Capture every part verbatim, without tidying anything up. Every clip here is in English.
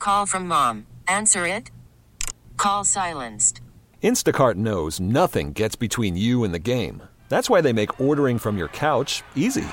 Call from mom. Answer it. Call silenced. Instacart knows nothing gets between you and the game. That's why they make ordering from your couch easy.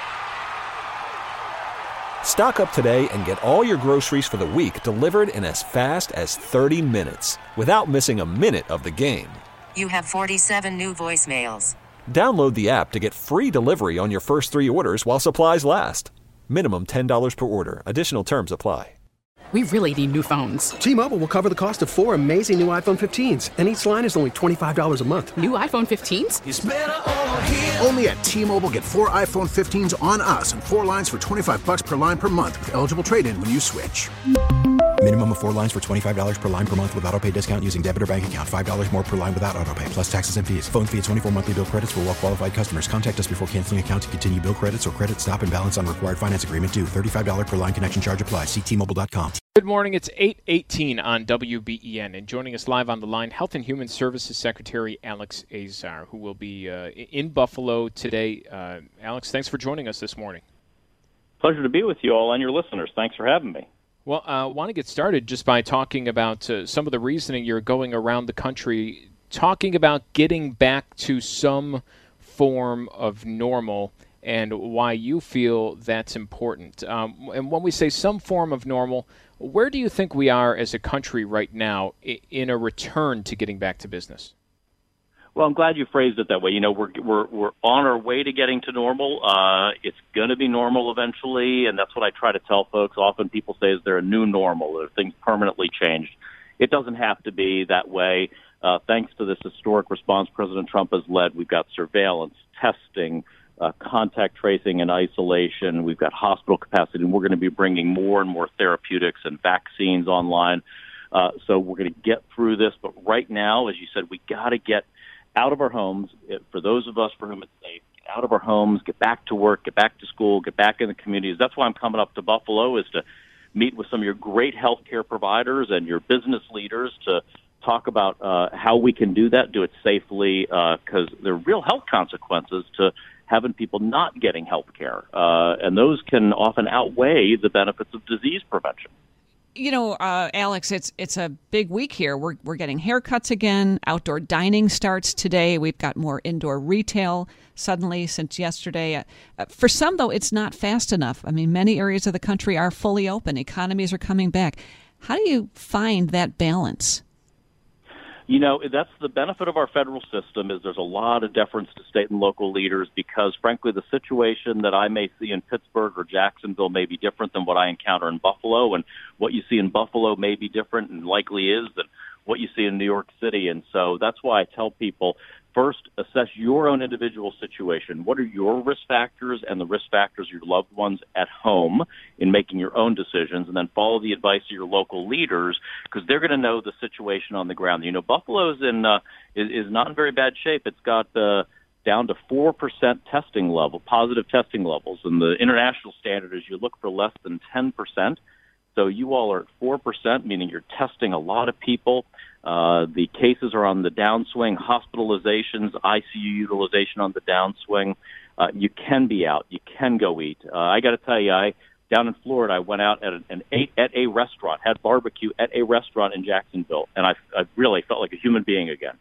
Stock up today and get all your groceries for the week delivered in as fast as thirty minutes without missing a minute of the game. You have forty-seven new voicemails. Download the app to get free delivery on your first three orders while supplies last. Minimum ten dollars per order. Additional terms apply. We really need new phones. T-Mobile will cover the cost of four amazing new iPhone fifteens, and each line is only twenty-five dollars a month. New iPhone fifteens? It's better over here. Only at T-Mobile, get four iPhone fifteens on us and four lines for twenty-five bucks per line per month with eligible trade-in when you switch. Minimum of four lines for twenty-five dollars per line per month with autopay discount using debit or bank account. five dollars more per line without autopay, plus taxes and fees. Phone fee at twenty-four monthly bill credits for well-qualified customers. Contact us before canceling account to continue bill credits or credit stop and balance on required finance agreement due. thirty-five dollars per line connection charge applies. See T Mobile dot com. Good morning. It's eight eighteen on W B E N. And joining us live on the line, Health and Human Services Secretary Alex Azar, who will be uh, in Buffalo today. Uh, Alex, thanks for joining us this morning. Pleasure to be with you all and your listeners. Thanks for having me. Well, I uh, want to get started just by talking about uh, some of the reasoning you're going around the country, talking about getting back to some form of normal and why you feel that's important. Um, and when we say some form of normal, where do you think we are as a country right now in a return to getting back to business? Well, I'm glad you phrased it that way. You know, we're we're we're on our way to getting to normal. Uh, it's going to be normal eventually, and that's what I try to tell folks. Often people say, "Is there a new normal? Are things permanently changed?" It doesn't have to be that way. Uh, thanks to this historic response President Trump has led, we've got surveillance, testing, uh, contact tracing and isolation. We've got hospital capacity, and we're going to be bringing more and more therapeutics and vaccines online. Uh, so we're going to get through this. But right now, as you said, we got to get out of our homes. For those of us for whom it's safe, get out of our homes, get back to work, get back to school, get back in the communities. That's why I'm coming up to Buffalo, is to meet with some of your great healthcare providers and your business leaders to talk about uh, how we can do that, do it safely, because uh, there are real health consequences to having people not getting health care, uh, and those can often outweigh the benefits of disease prevention. You know, uh, Alex, it's it's a big week here. We're we're getting haircuts again. Outdoor dining starts today. We've got more indoor retail suddenly since yesterday. Uh, for some, though, it's not fast enough. I mean, many areas of the country are fully open. Economies are coming back. How do you find that balance? You know, that's the benefit of our federal system, is there's a lot of deference to state and local leaders because, frankly, the situation that I may see in Pittsburgh or Jacksonville may be different than what I encounter in Buffalo, and what you see in Buffalo may be different and likely is than what you see in New York City. And so that's why I tell people, first, assess your own individual situation. What are your risk factors and the risk factors of your loved ones at home in making your own decisions, and then follow the advice of your local leaders because they're going to know the situation on the ground. You know, Buffalo's in uh, is, is not in very bad shape. It's got uh, down to four percent testing level, positive testing levels, and the international standard is you look for less than ten percent. So you all are at four percent, meaning you're testing a lot of people. Uh, the cases are on the downswing, hospitalizations, I C U utilization on the downswing. Uh, you can be out. You can go eat. Uh, I got to tell you, I down in Florida, I went out at an, an ate at a restaurant, had barbecue at a restaurant in Jacksonville, and I, I really felt like a human being again.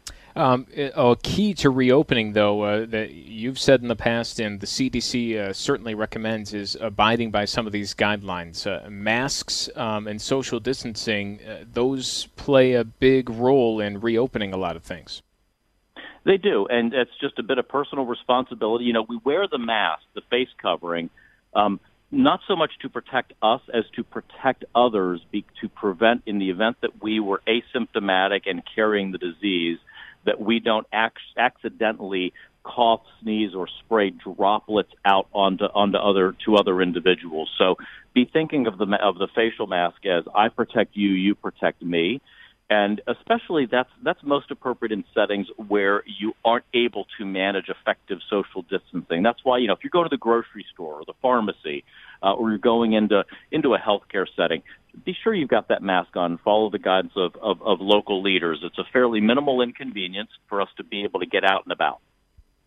Um, a key to reopening, though, uh, that you've said in the past and the C D C uh, certainly recommends is abiding by some of these guidelines. Uh, masks um, and social distancing, uh, those play a big role in reopening a lot of things. They do, and it's just a bit of personal responsibility. You know, we wear the mask, the face covering, um, not so much to protect us as to protect others, be, to prevent, in the event that we were asymptomatic and carrying the disease, that we don't ac- accidentally cough, sneeze, or spray droplets out onto onto other to other individuals. So be thinking of the of the facial mask as I protect you, you protect me, and especially that's that's most appropriate in settings where you aren't able to manage effective social distancing. That's why, you know, if you go to the grocery store or the pharmacy, uh, or you're going into into a healthcare setting, be sure you've got that mask on. Follow the guidance of, of, of local leaders. It's a fairly minimal inconvenience for us to be able to get out and about.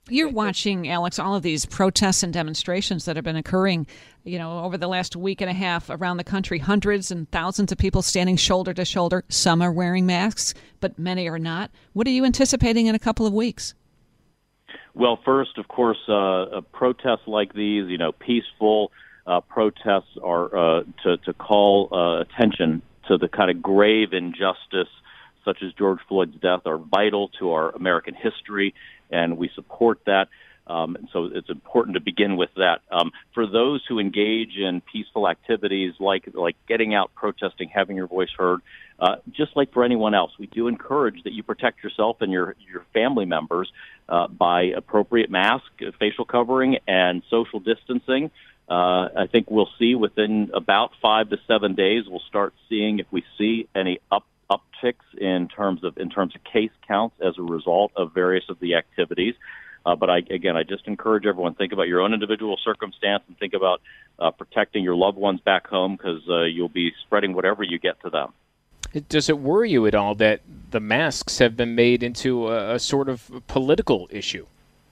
You're watching, Alex, all of these protests and demonstrations that have been occurring, you know, over the last week and a half around the country. Hundreds and thousands of people standing shoulder to shoulder. Some are wearing masks, but many are not. What are you anticipating in a couple of weeks? Well, first, of course, uh, protests like these, you know, peaceful uh, protests are uh, to, to call uh, attention to the kind of grave injustice such as George Floyd's death are vital to our American history, and we support that. Um, and so it's important to begin with that. Um, for those who engage in peaceful activities like like getting out, protesting, having your voice heard, uh, just like for anyone else, we do encourage that you protect yourself and your, your family members uh, by appropriate mask, facial covering, and social distancing. Uh, I think we'll see within about five to seven days, we'll start seeing if we see any up upticks in terms of in terms of case counts as a result of various of the activities. Uh, but I, again, I just encourage everyone, think about your own individual circumstance and think about uh, protecting your loved ones back home, because uh, you'll be spreading whatever you get to them. Does it worry you at all that the masks have been made into a, a sort of political issue?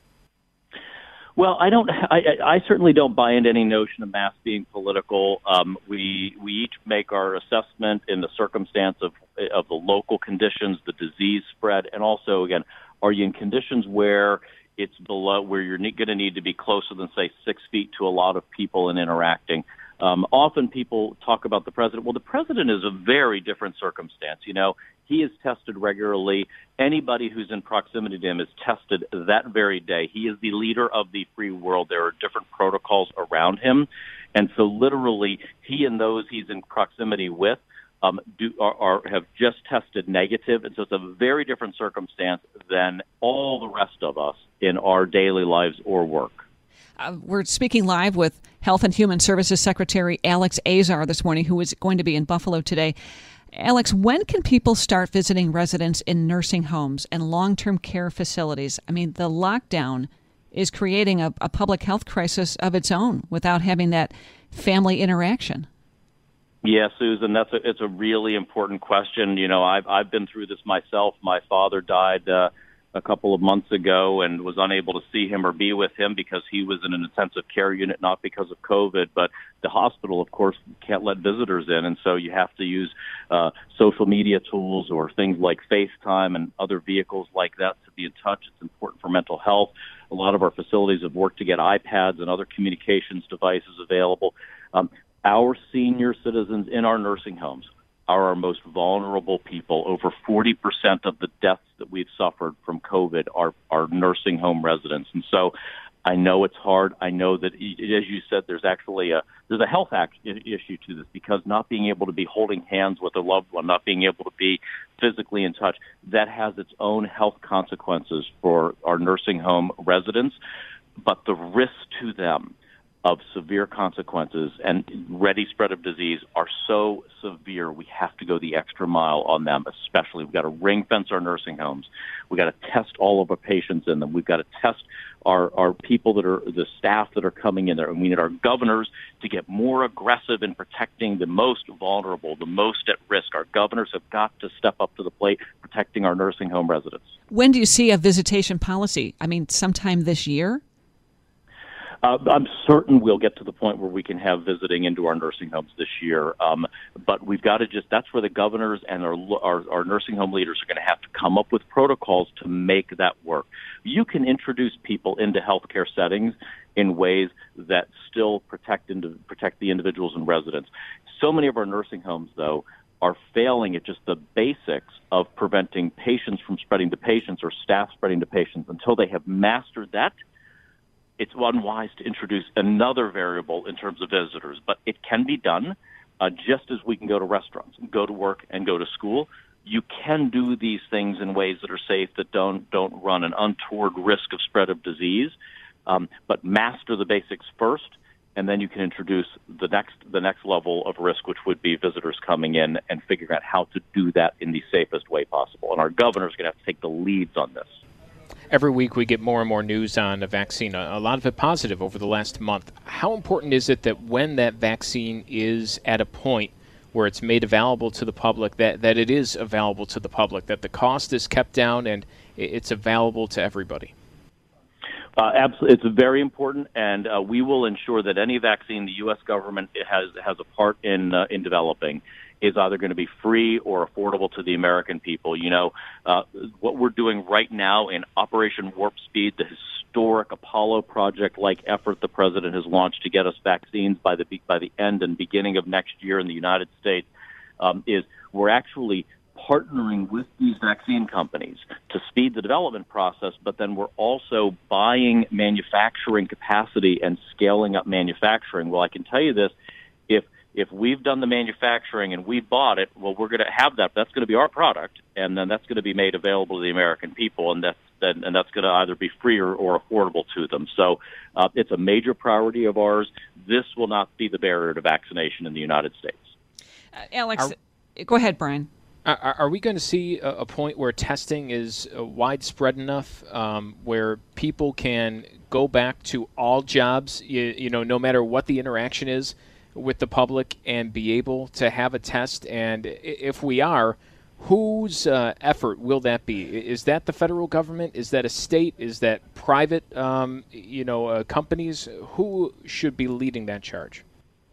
Well, I don't. I, I certainly don't buy into any notion of masks being political. Um, we we each make our assessment in the circumstance of of the local conditions, the disease spread, and also, again, are you in conditions where it's below, where you're going to need to be closer than, say, six feet to a lot of people and interacting? Um, often people talk about the president. Well, the president is a very different circumstance. You know, he is tested regularly. Anybody who's in proximity to him is tested that very day. He is the leader of the free world. There are different protocols around him. And so literally he and those he's in proximity with um, do, are, are have just tested negative. And so it's a very different circumstance than all the rest of us in our daily lives or work. Uh, we're speaking live with Health and Human Services Secretary Alex Azar this morning, who is going to be in Buffalo today. Alex, when can people start visiting residents in nursing homes and long-term care facilities? I mean, the lockdown is creating a, a public health crisis of its own without having that family interaction. Yeah, Susan, that's a, it's a really important question. You know, I've I've been through this myself. My father died uh, a couple of months ago and was unable to see him or be with him because he was in an intensive care unit, not because of COVID, but the hospital, of course, can't let visitors in. And so you have to use uh, social media tools or things like FaceTime and other vehicles like that to be in touch. It's important for mental health. A lot of our facilities have worked to get iPads and other communications devices available. Um, our senior citizens in our nursing homes are our most vulnerable people. Over forty percent of the deaths that we've suffered from COVID are, are nursing home residents. And so I know it's hard. I know that, as you said, there's actually a there's a health act issue to this, because not being able to be holding hands with a loved one, not being able to be physically in touch, that has its own health consequences for our nursing home residents. But the risk to them of severe consequences and ready spread of disease are so severe, we have to go the extra mile on them. Especially, we've got to ring fence our nursing homes. We've got to test all of our patients in them. We've got to test our, our people that are the staff that are coming in there. And we need our governors to get more aggressive in protecting the most vulnerable, the most at risk. Our governors have got to step up to the plate, protecting our nursing home residents. When do you see a visitation policy? I mean, sometime this year? Uh, I'm certain we'll get to the point where we can have visiting into our nursing homes this year. Um, but we've got to just, that's where the governors and our, our, our nursing home leaders are going to have to come up with protocols to make that work. You can introduce people into healthcare settings in ways that still protect, into, protect the individuals and residents. So many of our nursing homes, though, are failing at just the basics of preventing patients from spreading to patients or staff spreading to patients. Until they have mastered that, it's unwise to introduce another variable in terms of visitors, but it can be done uh, just as we can go to restaurants, go to work, and go to school. You can do these things in ways that are safe, that don't don't run an untoward risk of spread of disease, um, but master the basics first, and then you can introduce the next the next level of risk, which would be visitors coming in and figuring out how to do that in the safest way possible. And our governors are going to have to take the leads on this. Every week we get more and more news on a vaccine, a lot of it positive over the last month. How important is it that when that vaccine is at a point where it's made available to the public, that, that it is available to the public, that the cost is kept down and it's available to everybody? Uh, absolutely, it's very important, and uh, we will ensure that any vaccine the U S government has has a part in uh, in developing is either going to be free or affordable to the American people. You know, uh, what we're doing right now in Operation Warp Speed, the historic Apollo project-like effort the president has launched to get us vaccines by the by the end and beginning of next year in the United States, um, is we're actually partnering with these vaccine companies to speed the development process, but then we're also buying manufacturing capacity and scaling up manufacturing. Well, I can tell you this, if if we've done the manufacturing and we've bought it, well, we're going to have that. That's going to be our product, and then that's going to be made available to the American people, and that's and that's going to either be free or, or affordable to them. So uh, it's a major priority of ours. This will not be the barrier to vaccination in the United States. Uh, Alex, are, go ahead, Brian. Are, are we going to see a, a point where testing is uh, widespread enough um, where people can go back to all jobs, you, you know, no matter what the interaction is with the public, and be able to have a test? And if we are, whose uh, effort will that be? Is that the federal government? Is that a state? Is that private, um, you know, uh, companies? Who should be leading that charge?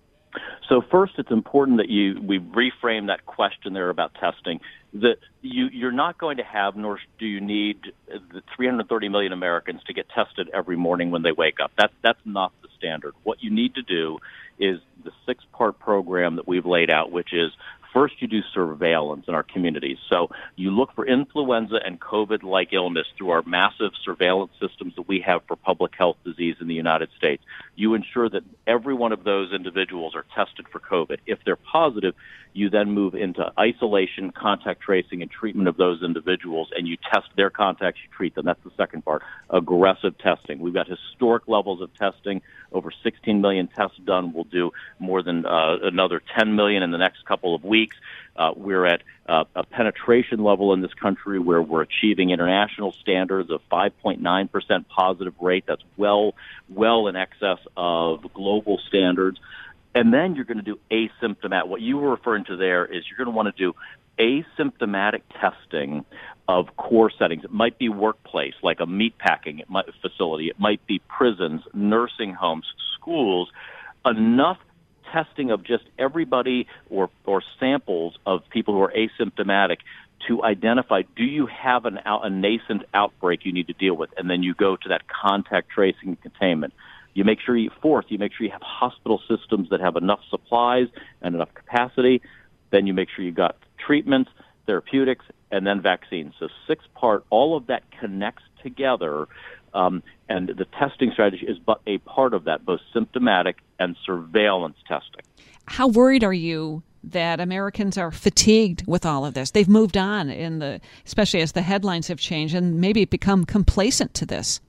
So first, it's important that you we reframe that question there about testing. That you you're not going to have, nor do you need, the three hundred thirty million Americans to get tested every morning when they wake up. That's that's not the standard. What you need to do is the six-part program that we've laid out, which is first you do surveillance in our communities. So you look for influenza and COVID-like illness through our massive surveillance systems that we have for public health disease in the United States. You ensure that every one of those individuals are tested for COVID. If they're positive, you then move into isolation, contact tracing, and treatment of those individuals, and you test their contacts, you treat them. That's the second part, aggressive testing. We've got historic levels of testing, over sixteen million tests done. We'll do more than uh, another ten million in the next couple of weeks. Uh, we're at uh, a penetration level in this country where we're achieving international standards of five point nine percent positive rate. That's well, well in excess of global standards. And then you're going to do asymptomatic. What you were referring to there is you're going to want to do asymptomatic testing of core settings. It might be workplace, like a meatpacking it might, facility. It might be prisons, nursing homes, schools. Enough testing of just everybody or, or samples of people who are asymptomatic to identify, do you have an, a nascent outbreak you need to deal with? And then you go to that contact tracing and containment. You make sure you, fourth, you make sure you have hospital systems that have enough supplies and enough capacity. Then you make sure you got treatments, therapeutics, and then vaccines. So six-part, all of that connects together, um, and the testing strategy is but a part of that, both symptomatic and surveillance testing. How worried are you that Americans are fatigued with all of this? They've moved on, in the, especially as the headlines have changed, and maybe become complacent to this.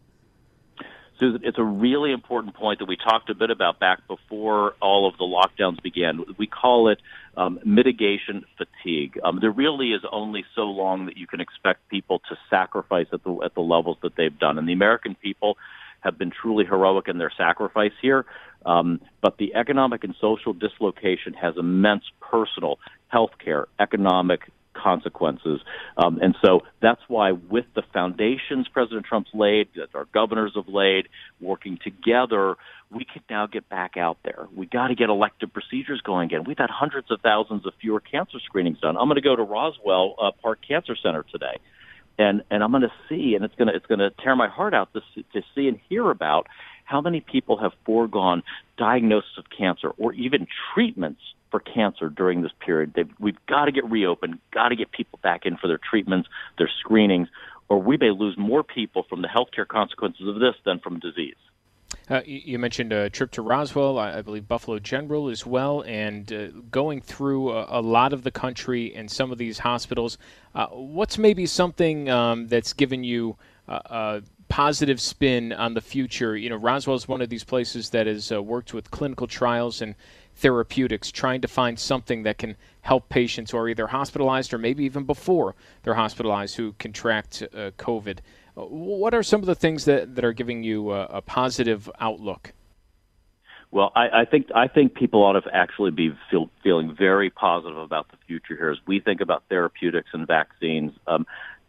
Susan, it's a really important point that we talked a bit about back before all of the lockdowns began. We call it um, mitigation fatigue. Um, there really is only so long that you can expect people to sacrifice at the at the levels that they've done. And the American people have been truly heroic in their sacrifice here. Um, but the economic and social dislocation has immense personal, healthcare, economic consequences. Um, and so that's why with the foundations President Trump's laid, that our governors have laid, working together, we can now get back out there. We got to get elective procedures going again. We've had hundreds of thousands of fewer cancer screenings done. I'm going to go to Roswell uh, Park Cancer Center today. And, and I'm going to see, and it's going to, it's going to tear my heart out to see, to see and hear about how many people have foregone diagnosis of cancer or even treatments for cancer during this period. They've, we've got to get reopened, got to get people back in for their treatments, their screenings, or we may lose more people from the healthcare consequences of this than from disease. Uh, you mentioned a trip to Roswell, I believe Buffalo General as well, and uh, going through a, a lot of the country and some of these hospitals. Uh, what's maybe something um, that's given you uh, a positive spin on the future? You know, Roswell is one of these places that has uh, worked with clinical trials and therapeutics, trying to find something that can help patients who are either hospitalized or maybe even before they're hospitalized who contract uh, COVID. What are some of the things that, that are giving you a, a positive outlook? Well, I, I think I think people ought to actually be feel, feeling very positive about the future here as we think about therapeutics and vaccines. Um,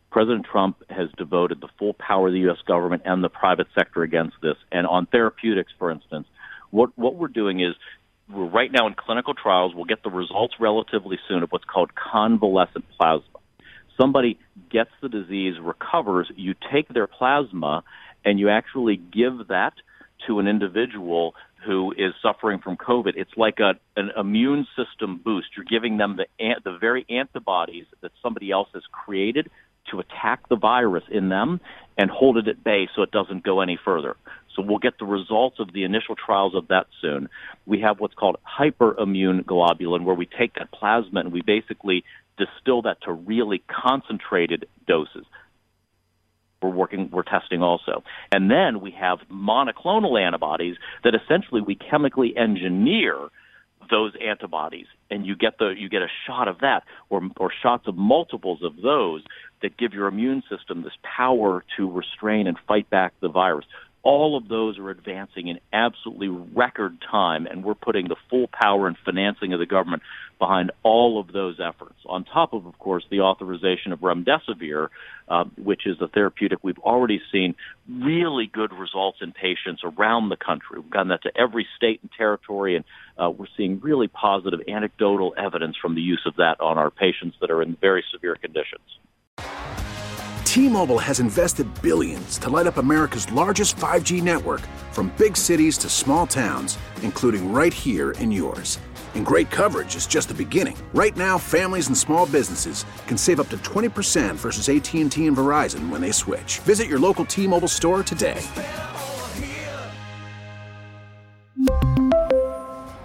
President Trump has devoted the full power of the U S government and the private sector against this. And on therapeutics, for instance, what, what we're doing is we're right now in clinical trials. We'll get the results relatively soon of what's called convalescent plasma. Somebody gets the disease, recovers, you take their plasma, and you actually give that to an individual who is suffering from COVID. It's like a, an immune system boost. You're giving them the the very antibodies that somebody else has created to attack the virus in them and hold it at bay so it doesn't go any further. So we'll get the results of the initial trials of that soon. We have what's called hyperimmune globulin, where we take that plasma and we basically distill that to really concentrated doses. We're working, we're testing also. And then we have monoclonal antibodies that essentially we chemically engineer those antibodies, and you get the you get a shot of that, or or shots of multiples of those that give your immune system this power to restrain and fight back the virus. All of those are advancing in absolutely record time, and we're putting the full power and financing of the government behind all of those efforts. On top of, of course, the authorization of remdesivir, uh, which is a therapeutic we've already seen really good results in patients around the country. We've gotten that to every state and territory, and uh, we're seeing really positive anecdotal evidence from the use of that on our patients that are in very severe conditions. T-Mobile has invested billions to light up America's largest five G network, from big cities to small towns, including right here in yours. And great coverage is just the beginning. Right now, families and small businesses can save up to twenty percent versus A T and T and Verizon when they switch. Visit your local T-Mobile store today.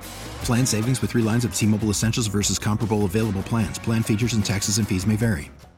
Plan savings with three lines of T-Mobile Essentials versus comparable available plans. Plan features and taxes and fees may vary.